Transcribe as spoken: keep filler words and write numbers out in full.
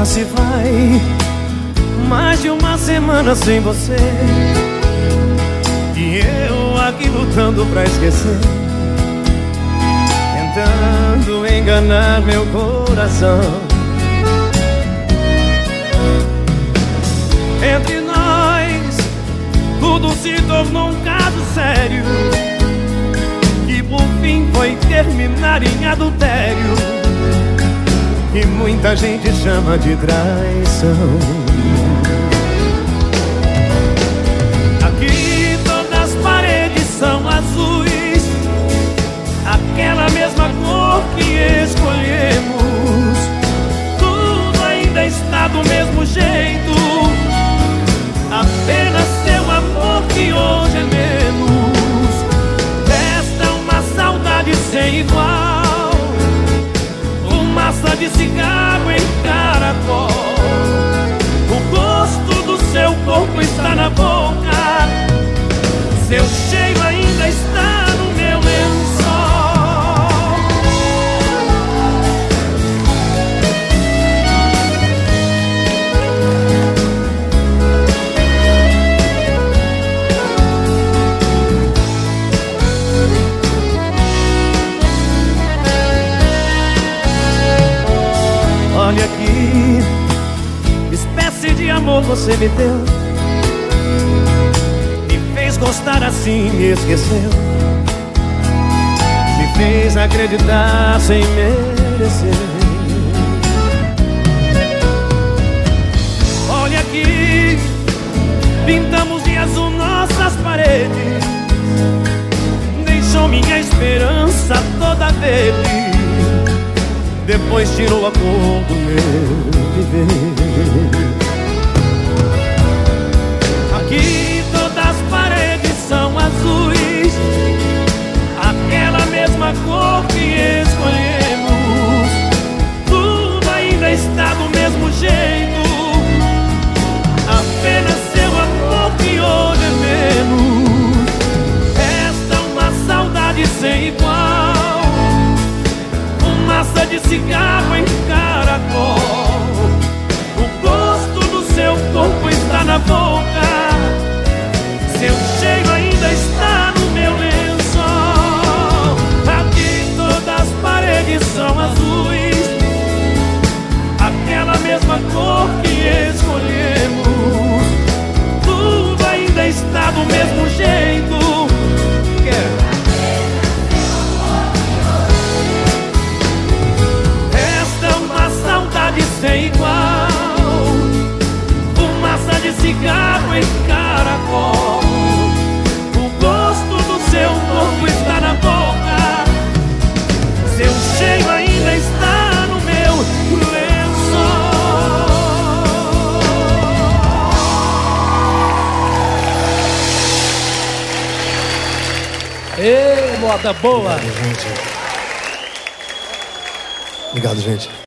se vai, mais de uma semana sem você, e eu aqui lutando pra esquecer, tentando enganar meu coração. Entre nós tudo se tornou um caso sério, que por fim foi terminar em adultério, que muita gente chama de traição. Aqui todas as paredes são azuis, aquela mesma cor que escolhemos. Tudo ainda está do mesmo jeito, apenas seu amor que hoje é menos. Resta uma saudade sem igual, fumaça de cigarro em caracol. O gosto do seu corpo está na boca, seu cheiro ainda está no meu lençol. Olha aqui, espécie de amor você me deu, me fez gostar assim, me esqueceu, me fez acreditar sem merecer. Olha aqui, pintamos de azul nossas paredes, deixou minha esperança toda dele, depois tirou a cor do meu viver. Aqui todas as paredes são azuis, aquela mesma cor que escolhemos. Tudo ainda está do mesmo jeito, apenas seu amor que hoje é menos. Resta uma saudade sem igual, fumaça de cigarro em caracol. O gosto do seu corpo está na boca, seu cheiro ainda está no meu lençol. Aqui todas as paredes são azuis, aquela mesma cor que escolhemos. Tudo ainda está do mesmo jeito. Yeah. Sem igual, fumaça de cigarro em caracol. O gosto do seu corpo está na boca, seu cheiro ainda está no meu lençol. Ei, moda boa! Obrigado, gente. Obrigado, gente.